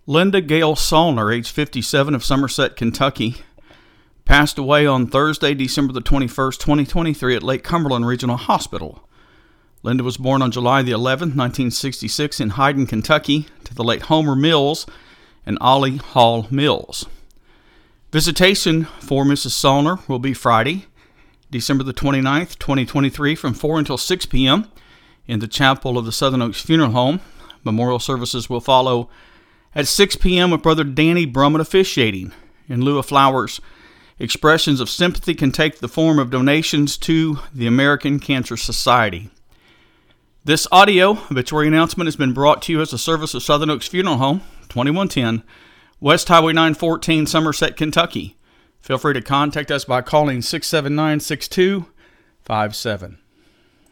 Linda Gale Salner, age 57, of Somerset, Kentucky, passed away on Thursday, December the 21st, 2023 at Lake Cumberland Regional Hospital. Linda was born on July the 11th, 1966 in Hyden, Kentucky, to the late Homer Mills and Ollie Hall Mills. Visitation for Mrs. Salner will be Friday, December the 29th, 2023 from 4 until 6 p.m. in the chapel of the Southern Oaks Funeral Home. Memorial services will follow at 6 p.m. with Brother Danny Brumman officiating. In lieu of flowers, expressions of sympathy can take the form of donations to the American Cancer Society. This audio obituary announcement has been brought to you as a service of Southern Oaks Funeral Home, 2110 West Highway 914, Somerset, Kentucky. Feel free to contact us by calling 679-6257.